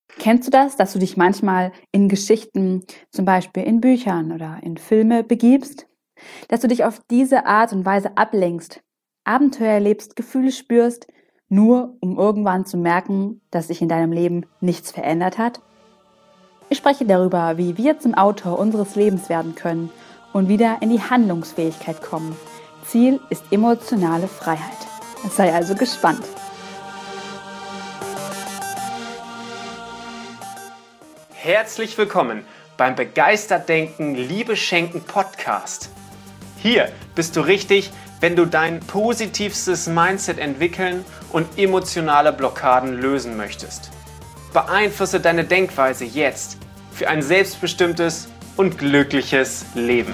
Kennst du das, dass du dich manchmal in Geschichten, zum Beispiel in Büchern oder in Filme begibst? Dass du dich auf diese Art und Weise ablenkst, Abenteuer erlebst, Gefühle spürst, nur um irgendwann zu merken, dass sich in deinem Leben nichts verändert hat? Ich spreche darüber, wie wir zum Autor unseres Lebens werden können und wieder in die Handlungsfähigkeit kommen. Ziel ist emotionale Freiheit. Sei also gespannt. Herzlich willkommen beim Begeistert Denken, Liebe Schenken Podcast. Hier bist du richtig, wenn du dein positivstes Mindset entwickeln und emotionale Blockaden lösen möchtest. Beeinflusse deine Denkweise jetzt für ein selbstbestimmtes und glückliches Leben.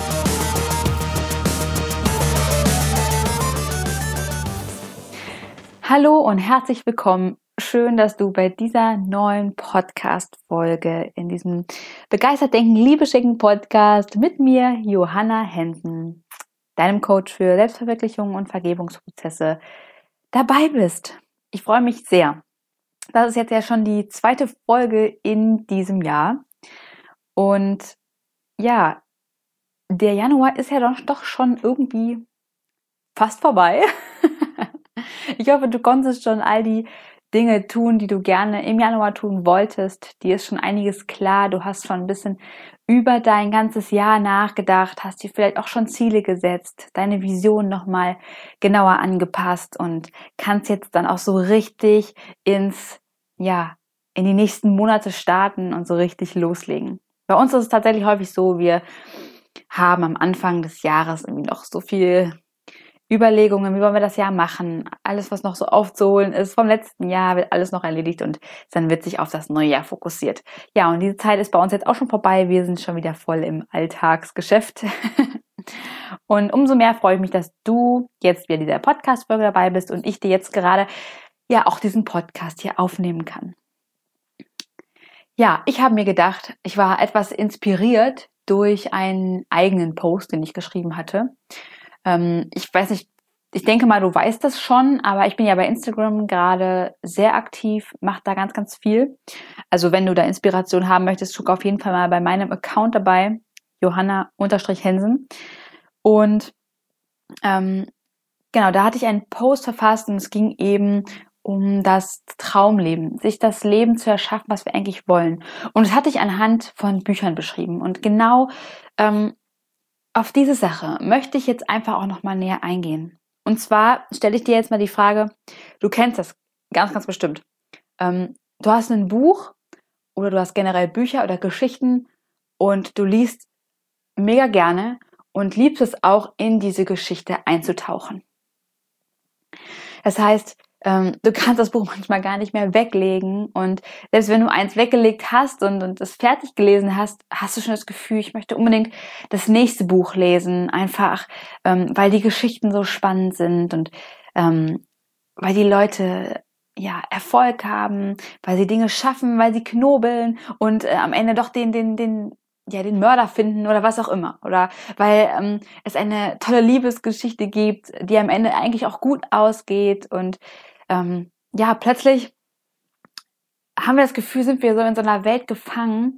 Hallo und herzlich willkommen. Schön, dass du bei dieser neuen Podcast-Folge in diesem Begeistert Denken, Liebe Schenken Podcast mit mir, Johanna Hensen, deinem Coach für Selbstverwirklichung und Vergebungsprozesse, dabei bist. Ich freue mich sehr. Das ist jetzt ja schon die zweite Folge in diesem Jahr. Und ja, der Januar ist ja doch schon irgendwie fast vorbei. Ich hoffe, du konntest schon all die Dinge tun, die du gerne im Januar tun wolltest. Dir ist schon einiges klar. Du hast schon ein bisschen über dein ganzes Jahr nachgedacht, hast dir vielleicht auch schon Ziele gesetzt, deine Vision nochmal genauer angepasst und kannst jetzt dann auch so richtig in die nächsten Monate starten und so richtig loslegen. Bei uns ist es tatsächlich häufig so, wir haben am Anfang des Jahres irgendwie noch so viel Überlegungen, wie wollen wir das Jahr machen, alles, was noch so aufzuholen ist vom letzten Jahr, wird alles noch erledigt und dann wird sich auf das neue Jahr fokussiert. Ja, und diese Zeit ist bei uns jetzt auch schon vorbei, wir sind schon wieder voll im Alltagsgeschäft. Und umso mehr freue ich mich, dass du jetzt wieder dieser Podcast-Folge dabei bist und ich dir jetzt gerade ja auch diesen Podcast hier aufnehmen kann. Ja, ich habe mir gedacht, ich war etwas inspiriert durch einen eigenen Post, den ich geschrieben hatte. Ich weiß nicht, ich denke mal, du weißt das schon, aber ich bin ja bei Instagram gerade sehr aktiv, mache da ganz, ganz viel. Also wenn du da Inspiration haben möchtest, guck auf jeden Fall mal bei meinem Account dabei, Johanna_Hensen. Und genau, da hatte ich einen Post verfasst und es ging eben um das Traumleben, sich das Leben zu erschaffen, was wir eigentlich wollen. Und das hatte ich anhand von Büchern beschrieben. Und genau auf diese Sache möchte ich jetzt einfach auch nochmal näher eingehen. Und zwar stelle ich dir jetzt mal die Frage, du kennst das ganz, ganz bestimmt. Du hast ein Buch oder du hast generell Bücher oder Geschichten und du liest mega gerne und liebst es auch, in diese Geschichte einzutauchen. Das heißt, du kannst das Buch manchmal gar nicht mehr weglegen und selbst wenn du eins weggelegt hast und es fertig gelesen hast, hast du schon das Gefühl, ich möchte unbedingt das nächste Buch lesen, einfach weil die Geschichten so spannend sind und weil die Leute ja Erfolg haben, weil sie Dinge schaffen, weil sie knobeln und am Ende doch den Mörder finden oder was auch immer. Oder weil es eine tolle Liebesgeschichte gibt, die am Ende eigentlich auch gut ausgeht. Und plötzlich haben wir das Gefühl, sind wir so in so einer Welt gefangen,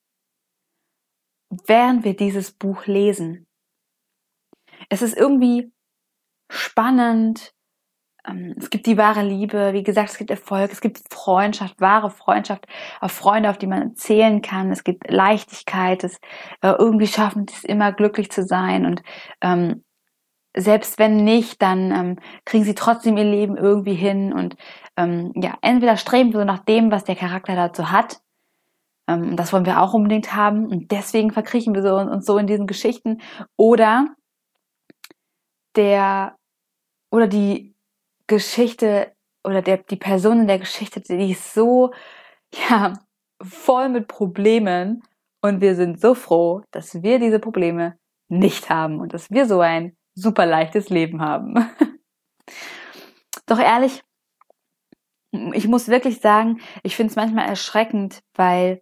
während wir dieses Buch lesen. Es ist irgendwie spannend. Es gibt die wahre Liebe, wie gesagt, es gibt Erfolg, es gibt Freundschaft, wahre Freundschaft, auf Freunde, auf die man zählen kann. Es gibt Leichtigkeit, es irgendwie schaffen es immer glücklich zu sein und selbst wenn nicht, dann kriegen sie trotzdem ihr Leben irgendwie hin und entweder streben wir so nach dem, was der Charakter dazu hat. Das wollen wir auch unbedingt haben und deswegen verkriechen wir uns so in diesen Geschichten oder die Geschichte oder die Person in der Geschichte, die ist so voll mit Problemen und wir sind so froh, dass wir diese Probleme nicht haben und dass wir so ein super leichtes Leben haben. Doch ehrlich, ich muss wirklich sagen, ich finde es manchmal erschreckend, weil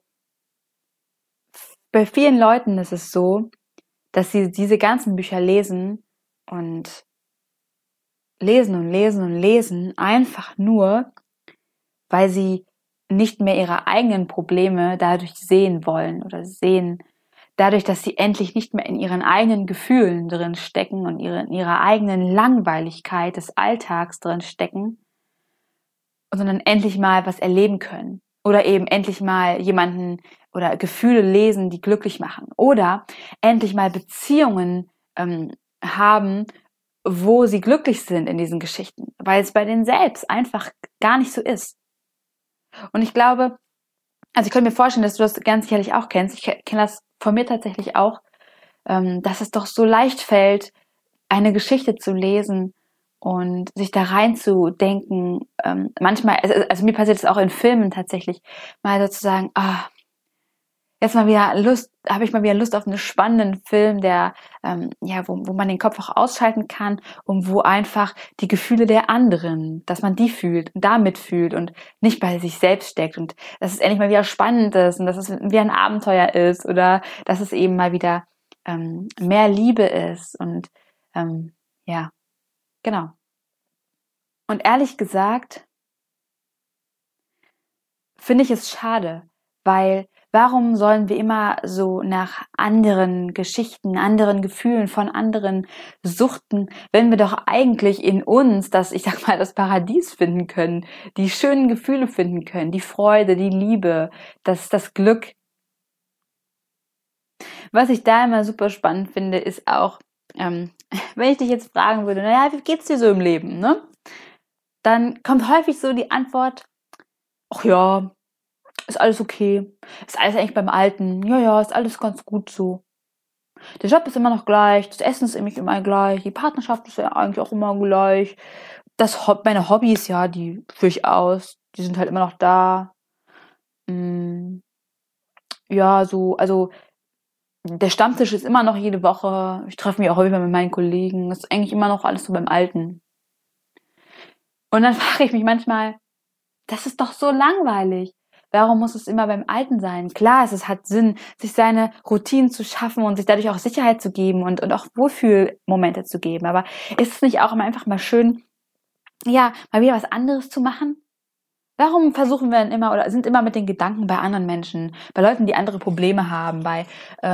bei vielen Leuten ist es so, dass sie diese ganzen Bücher lesen und lesen und lesen und lesen, einfach nur, weil sie nicht mehr ihre eigenen Probleme dadurch sehen wollen oder sehen, dadurch, dass sie endlich nicht mehr in ihren eigenen Gefühlen drin stecken und in ihrer eigenen Langweiligkeit des Alltags drin stecken, sondern endlich mal was erleben können oder eben endlich mal jemanden oder Gefühle lesen, die glücklich machen oder endlich mal Beziehungen haben, wo sie glücklich sind in diesen Geschichten, weil es bei denen selbst einfach gar nicht so ist. Und ich glaube, also ich könnte mir vorstellen, dass du das ganz sicherlich auch kennst. Ich kenne das von mir tatsächlich auch, dass es doch so leicht fällt, eine Geschichte zu lesen und sich da reinzudenken. Manchmal, also mir passiert es auch in Filmen tatsächlich, mal sozusagen, jetzt mal wieder habe ich mal wieder Lust auf einen spannenden Film, der wo man den Kopf auch ausschalten kann und wo einfach die Gefühle der anderen, dass man die fühlt und damit fühlt und nicht bei sich selbst steckt und dass es endlich mal wieder spannend ist und dass es wie ein Abenteuer ist oder dass es eben mal wieder mehr Liebe ist und genau. Und ehrlich gesagt finde ich es schade, weil warum sollen wir immer so nach anderen Geschichten, anderen Gefühlen von anderen suchten, wenn wir doch eigentlich in uns das Paradies finden können, die schönen Gefühle finden können, die Freude, die Liebe, das Glück. Was ich da immer super spannend finde, ist auch, wenn ich dich jetzt fragen würde, naja, wie geht's dir so im Leben, ne? Dann kommt häufig so die Antwort, ach ja, ist alles okay. Ist alles eigentlich beim Alten. Ja, ist alles ganz gut so. Der Job ist immer noch gleich. Das Essen ist nämlich immer gleich. Die Partnerschaft ist ja eigentlich auch immer gleich. Meine Hobbys, ja, die führe ich aus. Die sind halt immer noch da. Ja, so, also der Stammtisch ist immer noch jede Woche. Ich treffe mich auch häufiger mit meinen Kollegen. Das ist eigentlich immer noch alles so beim Alten. Und dann frage ich mich manchmal, das ist doch so langweilig. Warum muss es immer beim Alten sein? Klar, es hat Sinn, sich seine Routinen zu schaffen und sich dadurch auch Sicherheit zu geben und auch Wohlfühlmomente zu geben. Aber ist es nicht auch immer einfach mal schön, ja, mal wieder was anderes zu machen? Warum versuchen wir dann immer oder sind immer mit den Gedanken bei anderen Menschen, bei Leuten, die andere Probleme haben, bei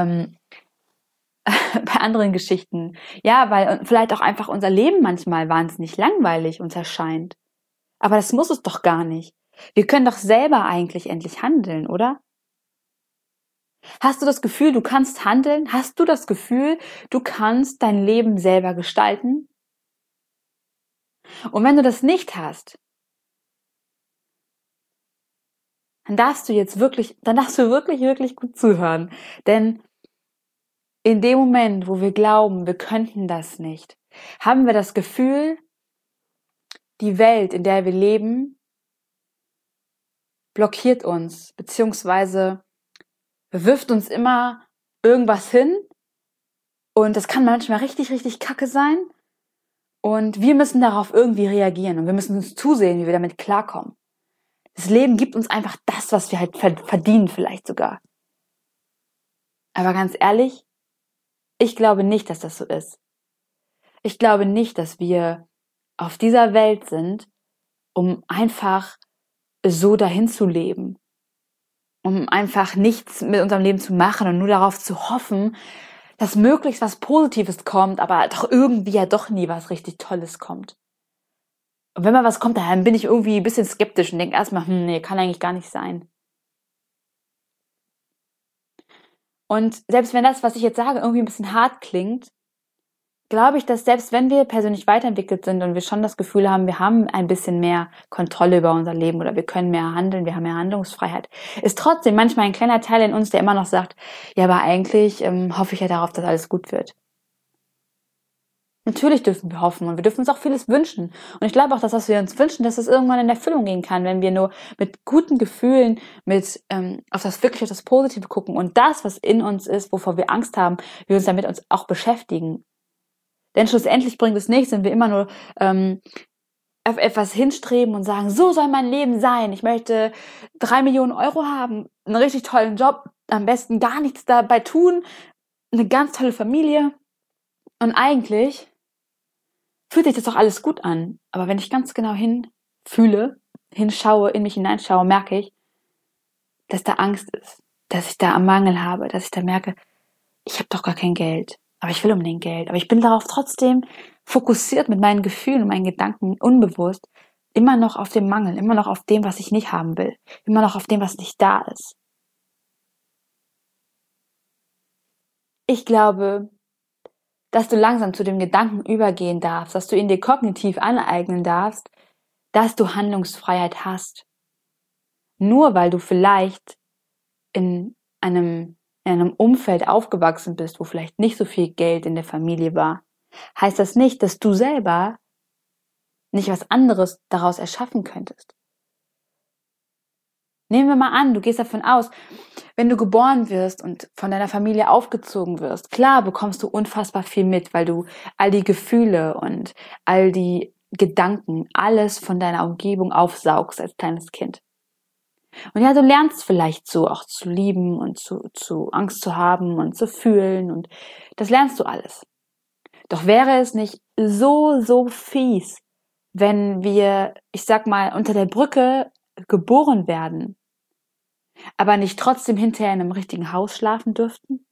anderen Geschichten? Ja, weil vielleicht auch einfach unser Leben manchmal wahnsinnig langweilig uns erscheint. Aber das muss es doch gar nicht. Wir können doch selber eigentlich endlich handeln, oder? Hast du das Gefühl, du kannst handeln? Hast du das Gefühl, du kannst dein Leben selber gestalten? Und wenn du das nicht hast, dann darfst du wirklich, wirklich gut zuhören. Denn in dem Moment, wo wir glauben, wir könnten das nicht, haben wir das Gefühl, die Welt, in der wir leben, blockiert uns, beziehungsweise wirft uns immer irgendwas hin und das kann manchmal richtig, richtig kacke sein und wir müssen darauf irgendwie reagieren und wir müssen uns zusehen, wie wir damit klarkommen. Das Leben gibt uns einfach das, was wir halt verdienen vielleicht sogar. Aber ganz ehrlich, ich glaube nicht, dass das so ist. Ich glaube nicht, dass wir auf dieser Welt sind, um einfach so dahin zu leben, um einfach nichts mit unserem Leben zu machen und nur darauf zu hoffen, dass möglichst was Positives kommt, aber doch irgendwie ja doch nie was richtig Tolles kommt. Und wenn mal was kommt, dann bin ich irgendwie ein bisschen skeptisch und denke erstmal, nee, kann eigentlich gar nicht sein. Und selbst wenn das, was ich jetzt sage, irgendwie ein bisschen hart klingt, glaube ich, dass selbst wenn wir persönlich weiterentwickelt sind und wir schon das Gefühl haben, wir haben ein bisschen mehr Kontrolle über unser Leben oder wir können mehr handeln, wir haben mehr Handlungsfreiheit, ist trotzdem manchmal ein kleiner Teil in uns, der immer noch sagt, ja, aber eigentlich hoffe ich ja darauf, dass alles gut wird. Natürlich dürfen wir hoffen und wir dürfen uns auch vieles wünschen. Und ich glaube auch, dass was wir uns wünschen, dass es irgendwann in Erfüllung gehen kann, wenn wir nur mit guten Gefühlen, auf das Positive gucken und das, was in uns ist, wovor wir Angst haben, wir uns damit uns auch beschäftigen. Denn schlussendlich bringt es nichts, wenn wir immer nur auf etwas hinstreben und sagen, so soll mein Leben sein. Ich möchte 3 Millionen Euro haben, einen richtig tollen Job, am besten gar nichts dabei tun, eine ganz tolle Familie. Und eigentlich fühlt sich das doch alles gut an. Aber wenn ich ganz genau hinschaue, in mich hineinschaue, merke ich, dass da Angst ist, dass ich da am Mangel habe, dass ich da merke, ich habe doch gar kein Geld, aber ich will unbedingt Geld. Aber ich bin darauf trotzdem fokussiert mit meinen Gefühlen und meinen Gedanken unbewusst immer noch auf dem Mangel, immer noch auf dem, was ich nicht haben will, immer noch auf dem, was nicht da ist. Ich glaube, dass du langsam zu dem Gedanken übergehen darfst, dass du ihn dir kognitiv aneignen darfst, dass du Handlungsfreiheit hast. Nur weil du vielleicht in einem Umfeld aufgewachsen bist, wo vielleicht nicht so viel Geld in der Familie war, heißt das nicht, dass du selber nicht was anderes daraus erschaffen könntest. Nehmen wir mal an, du gehst davon aus, wenn du geboren wirst und von deiner Familie aufgezogen wirst, klar bekommst du unfassbar viel mit, weil du all die Gefühle und all die Gedanken, alles von deiner Umgebung aufsaugst als kleines Kind. Und ja, du lernst vielleicht so auch zu lieben und zu Angst zu haben und zu fühlen und das lernst du alles. Doch wäre es nicht so fies, wenn wir, ich sag mal, unter der Brücke geboren werden, aber nicht trotzdem hinterher in einem richtigen Haus schlafen dürften?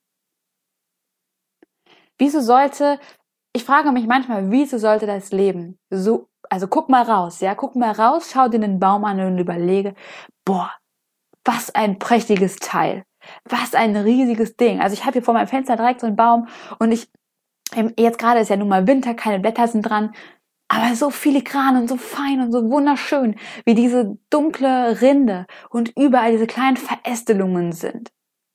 Ich frage mich manchmal, wieso sollte das Leben so, also guck mal raus, schau dir den Baum an und überlege, boah, was ein prächtiges Teil, was ein riesiges Ding. Also ich habe hier vor meinem Fenster direkt so einen Baum und jetzt gerade ist ja nun mal Winter, keine Blätter sind dran, aber so filigran und so fein und so wunderschön, wie diese dunkle Rinde und überall diese kleinen Verästelungen sind.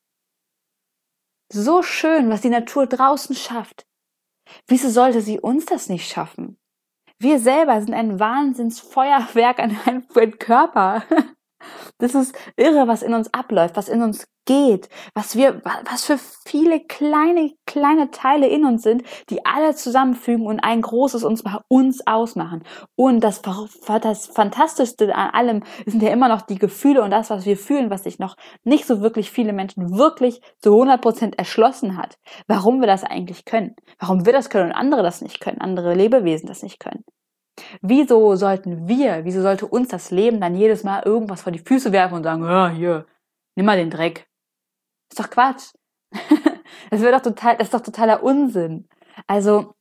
So schön, was die Natur draußen schafft. Wieso sollte sie uns das nicht schaffen? Wir selber sind ein Wahnsinnsfeuerwerk an einem Körper. Das ist irre, was in uns abläuft, was in uns geht, was für viele kleine Teile in uns sind, die alle zusammenfügen und ein großes uns ausmachen. Und das Fantastischste an allem sind ja immer noch die Gefühle und das, was wir fühlen, was sich noch nicht so wirklich viele Menschen wirklich zu 100% erschlossen hat. Warum wir das eigentlich können. Warum wir das können und andere das nicht können, andere Lebewesen das nicht können. Wieso sollte uns das Leben dann jedes Mal irgendwas vor die Füße werfen und sagen, ja, hier, nimm mal den Dreck. Ist doch Quatsch. Das ist doch totaler Unsinn. Also,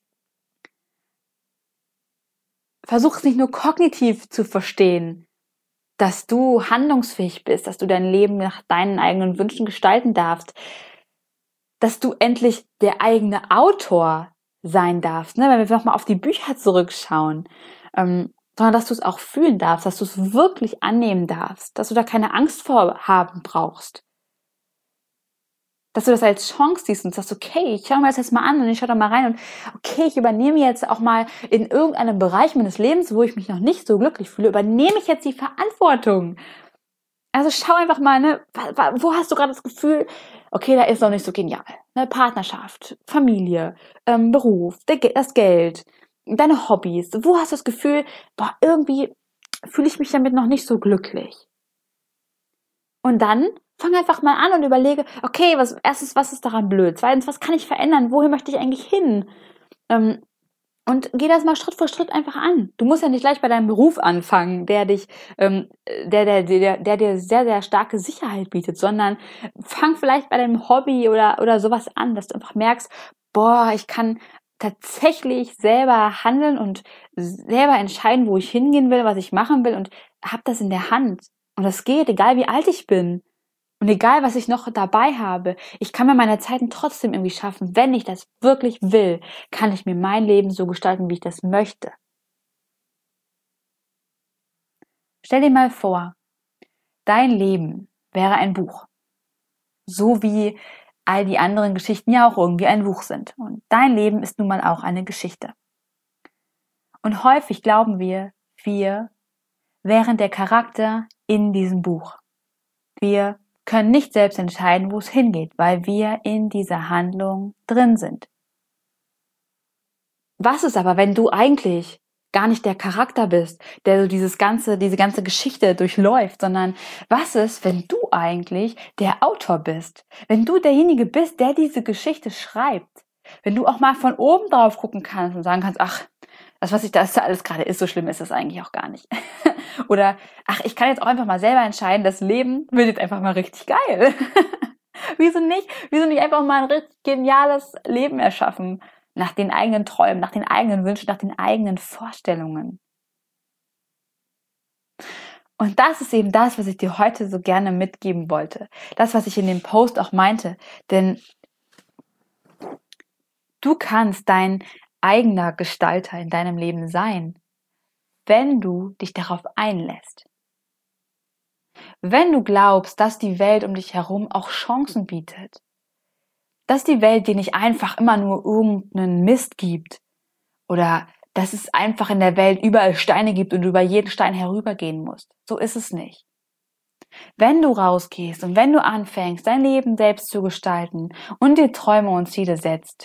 versuch es nicht nur kognitiv zu verstehen, dass du handlungsfähig bist, dass du dein Leben nach deinen eigenen Wünschen gestalten darfst, dass du endlich der eigene Autor sein darfst, ne? Wenn wir nochmal auf die Bücher zurückschauen, sondern dass du es auch fühlen darfst, dass du es wirklich annehmen darfst, dass du da keine Angst vor haben brauchst. Dass du das als Chance siehst und sagst, okay, ich schaue mir das jetzt mal an und ich schaue da mal rein und okay, ich übernehme jetzt auch mal in irgendeinem Bereich meines Lebens, wo ich mich noch nicht so glücklich fühle, übernehme ich jetzt die Verantwortung. Also schau einfach mal, ne, wo hast du gerade das Gefühl, okay, da ist noch nicht so genial. Ne, Partnerschaft, Familie, Beruf, das Geld, deine Hobbys. Wo hast du das Gefühl, boah, irgendwie fühle ich mich damit noch nicht so glücklich? Und dann fang einfach mal an und überlege, okay, was ist daran blöd? Zweitens, was kann ich verändern? Wohin möchte ich eigentlich hin? Und geh das mal Schritt für Schritt einfach an. Du musst ja nicht gleich bei deinem Beruf anfangen, der dir sehr, sehr starke Sicherheit bietet, sondern fang vielleicht bei deinem Hobby oder sowas an, dass du einfach merkst, boah, ich kann tatsächlich selber handeln und selber entscheiden, wo ich hingehen will, was ich machen will und hab das in der Hand. Und das geht, egal wie alt ich bin. Und egal, was ich noch dabei habe, ich kann mir meine Zeiten trotzdem irgendwie schaffen. Wenn ich das wirklich will, kann ich mir mein Leben so gestalten, wie ich das möchte. Stell dir mal vor, dein Leben wäre ein Buch. So wie all die anderen Geschichten ja auch irgendwie ein Buch sind. Und dein Leben ist nun mal auch eine Geschichte. Und häufig glauben wir wären der Charakter in diesem Buch. Wir können nicht selbst entscheiden, wo es hingeht, weil wir in dieser Handlung drin sind. Was ist aber, wenn du eigentlich gar nicht der Charakter bist, der so diese ganze Geschichte durchläuft, sondern was ist, wenn du eigentlich der Autor bist? Wenn du derjenige bist, der diese Geschichte schreibt? Wenn du auch mal von oben drauf gucken kannst und sagen kannst, ach, was das alles gerade ist, so schlimm ist es eigentlich auch gar nicht. Oder, ich kann jetzt auch einfach mal selber entscheiden, das Leben wird jetzt einfach mal richtig geil. Wieso nicht? Wieso nicht einfach mal ein richtig geniales Leben erschaffen? Nach den eigenen Träumen, nach den eigenen Wünschen, nach den eigenen Vorstellungen. Und das ist eben das, was ich dir heute so gerne mitgeben wollte. Das, was ich in dem Post auch meinte. Denn du kannst dein eigener Gestalter in deinem Leben sein, wenn du dich darauf einlässt. Wenn du glaubst, dass die Welt um dich herum auch Chancen bietet. Dass die Welt dir nicht einfach immer nur irgendeinen Mist gibt. Oder dass es einfach in der Welt überall Steine gibt und du über jeden Stein herübergehen musst. So ist es nicht. Wenn du rausgehst und wenn du anfängst, dein Leben selbst zu gestalten und dir Träume und Ziele setzt,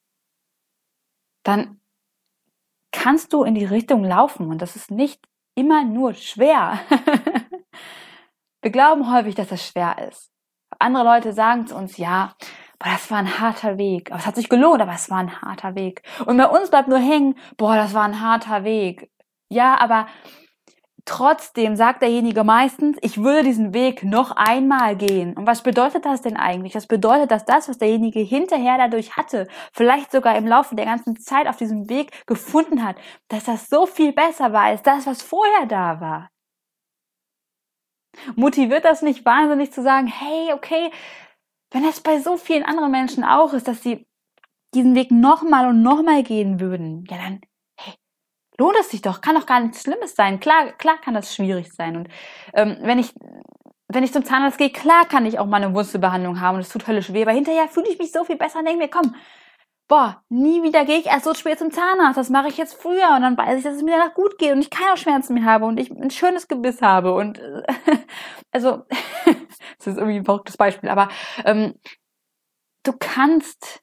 dann kannst du in die Richtung laufen und das ist nicht immer nur schwer. Wir glauben häufig, dass das schwer ist. Andere Leute sagen zu uns, ja, das war ein harter Weg. Aber es hat sich gelohnt, aber es war ein harter Weg. Und bei uns bleibt nur hängen, das war ein harter Weg. Ja, aber trotzdem sagt derjenige meistens, ich würde diesen Weg noch einmal gehen. Und was bedeutet das denn eigentlich? Das bedeutet, dass das, was derjenige hinterher dadurch hatte, vielleicht sogar im Laufe der ganzen Zeit auf diesem Weg gefunden hat, dass das so viel besser war als das, was vorher da war. Motiviert das nicht wahnsinnig zu sagen, hey, okay, wenn das bei so vielen anderen Menschen auch ist, dass sie diesen Weg nochmal und nochmal gehen würden, ja dann, hey, lohnt es sich doch, kann doch gar nichts Schlimmes sein. Klar kann das schwierig sein. Und wenn ich zum Zahnarzt gehe, klar kann ich auch mal eine Wurzelbehandlung haben und es tut höllisch weh, aber hinterher fühle ich mich so viel besser und denke mir, komm, nie wieder gehe ich erst so spät zum Zahnarzt, das mache ich jetzt früher und dann weiß ich, dass es mir danach gut geht und ich keine Schmerzen mehr habe und ich ein schönes Gebiss habe und also, das ist irgendwie ein verrücktes Beispiel, aber du kannst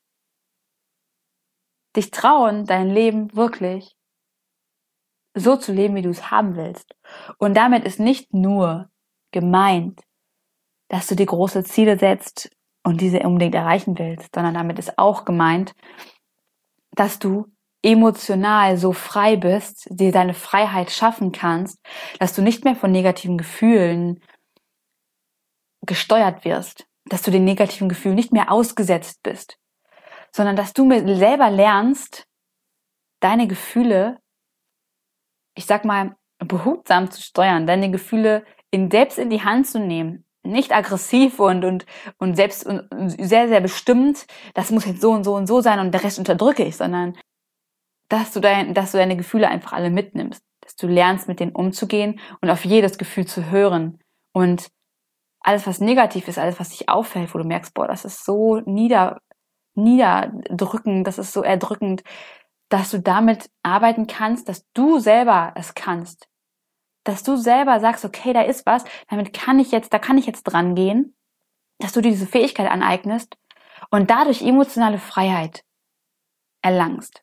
dich trauen, dein Leben wirklich so zu leben, wie du es haben willst. Und damit ist nicht nur gemeint, dass du dir große Ziele setzt und diese unbedingt erreichen willst, sondern damit ist auch gemeint, dass du emotional so frei bist, dir deine Freiheit schaffen kannst, dass du nicht mehr von negativen Gefühlen gesteuert wirst, dass du den negativen Gefühlen nicht mehr ausgesetzt bist, sondern dass du selber lernst, deine Gefühle, ich sag mal, behutsam zu steuern, deine Gefühle selbst in die Hand zu nehmen. Nicht aggressiv und selbst und sehr, sehr bestimmt, das muss jetzt so und so und so sein und der Rest unterdrücke ich, sondern dass du deine Gefühle einfach alle mitnimmst, dass du lernst, mit denen umzugehen und auf jedes Gefühl zu hören und alles, was negativ ist, alles, was dich auffällt, wo du merkst, das ist so niederdrückend, das ist so erdrückend, dass du damit arbeiten kannst, dass du selber es kannst. Dass du selber sagst, okay, da ist was, da kann ich jetzt dran gehen, dass du dir diese Fähigkeit aneignest und dadurch emotionale Freiheit erlangst.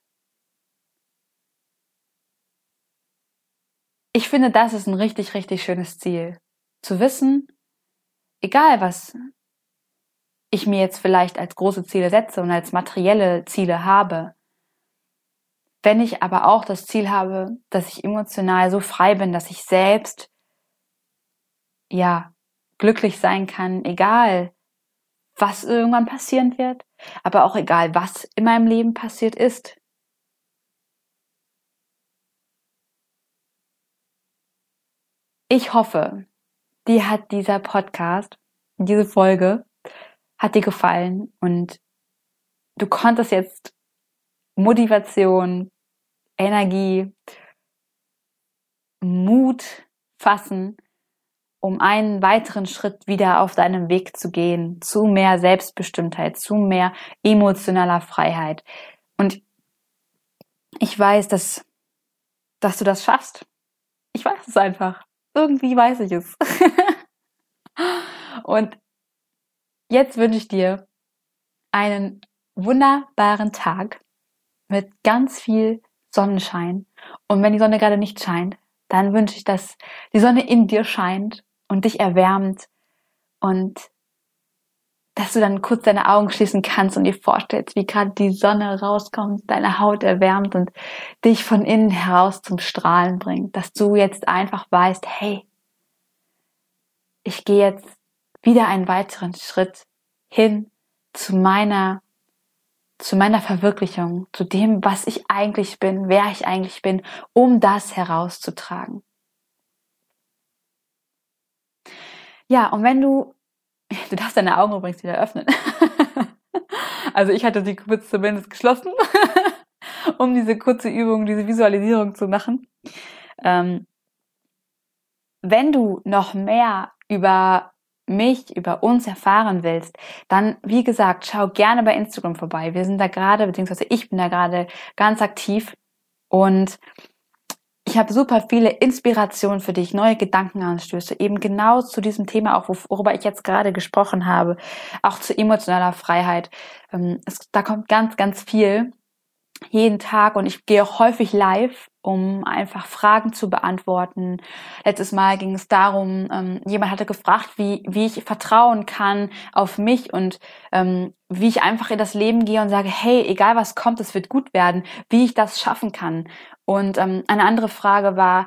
Ich finde, das ist ein richtig, richtig schönes Ziel. Zu wissen, egal was ich mir jetzt vielleicht als große Ziele setze und als materielle Ziele habe, wenn ich aber auch das Ziel habe, dass ich emotional so frei bin, dass ich selbst, glücklich sein kann, egal was irgendwann passieren wird, aber auch egal was in meinem Leben passiert ist. Ich hoffe, dir hat dieser Podcast, diese Folge, hat dir gefallen und du konntest jetzt Motivation, Energie, Mut fassen, um einen weiteren Schritt wieder auf deinem Weg zu gehen, zu mehr Selbstbestimmtheit, zu mehr emotionaler Freiheit. Und ich weiß, dass du das schaffst. Ich weiß es einfach. Irgendwie weiß ich es. Und jetzt wünsche ich dir einen wunderbaren Tag mit ganz viel Sonnenschein. Und wenn die Sonne gerade nicht scheint, dann wünsche ich, dass die Sonne in dir scheint und dich erwärmt und dass du dann kurz deine Augen schließen kannst und dir vorstellst, wie gerade die Sonne rauskommt, deine Haut erwärmt und dich von innen heraus zum Strahlen bringt. Dass du jetzt einfach weißt, hey, ich gehe jetzt wieder einen weiteren Schritt hin zu meiner Verwirklichung, zu dem, was ich eigentlich bin, wer ich eigentlich bin, um das herauszutragen. Ja, und wenn du darfst deine Augen übrigens wieder öffnen. Also ich hatte sie kurz zumindest geschlossen, um diese kurze Übung, diese Visualisierung zu machen. Wenn du noch mehr über mich, über uns erfahren willst, dann, wie gesagt, schau gerne bei Instagram vorbei. Wir sind da gerade, beziehungsweise ich bin da gerade ganz aktiv und ich habe super viele Inspirationen für dich, neue Gedankenanstöße, eben genau zu diesem Thema, auch worüber ich jetzt gerade gesprochen habe, auch zu emotionaler Freiheit. Da kommt ganz, ganz viel jeden Tag und ich gehe auch häufig live, um einfach Fragen zu beantworten. Letztes Mal ging es darum, jemand hatte gefragt, wie ich vertrauen kann auf mich und wie ich einfach in das Leben gehe und sage, hey, egal was kommt, es wird gut werden, wie ich das schaffen kann. Und eine andere Frage war,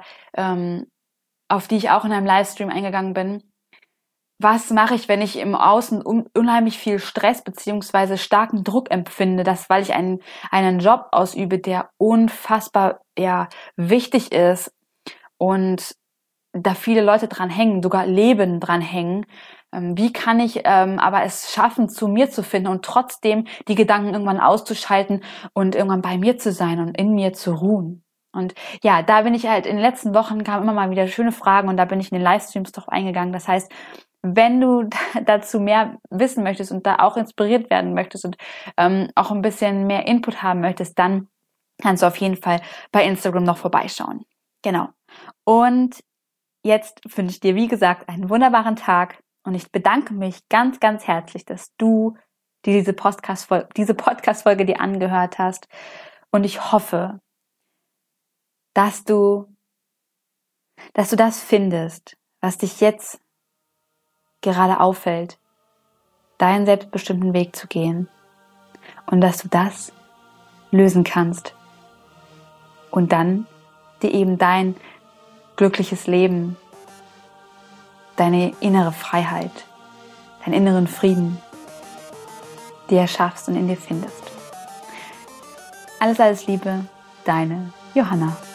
auf die ich auch in einem Livestream eingegangen bin: Was mache ich, wenn ich im Außen unheimlich viel Stress beziehungsweise starken Druck empfinde, weil ich einen Job ausübe, der unfassbar wichtig ist und da viele Leute dran hängen, sogar Leben dran hängen. Wie kann ich aber es schaffen, zu mir zu finden und trotzdem die Gedanken irgendwann auszuschalten und irgendwann bei mir zu sein und in mir zu ruhen? Und ja, da bin ich halt in den letzten Wochen kamen immer mal wieder schöne Fragen und da bin ich in den Livestreams drauf eingegangen. Das heißt, wenn du dazu mehr wissen möchtest und da auch inspiriert werden möchtest und auch ein bisschen mehr Input haben möchtest, dann kannst du auf jeden Fall bei Instagram noch vorbeischauen. Genau. Und jetzt wünsche ich dir, wie gesagt, einen wunderbaren Tag und ich bedanke mich ganz, ganz herzlich, dass du diese Podcast-Folge dir angehört hast und ich hoffe, dass du das findest, was dich jetzt gerade auffällt, deinen selbstbestimmten Weg zu gehen und dass du das lösen kannst und dann dir eben dein glückliches Leben, deine innere Freiheit, deinen inneren Frieden dir erschaffst und in dir findest. Alles, alles Liebe, deine Johanna.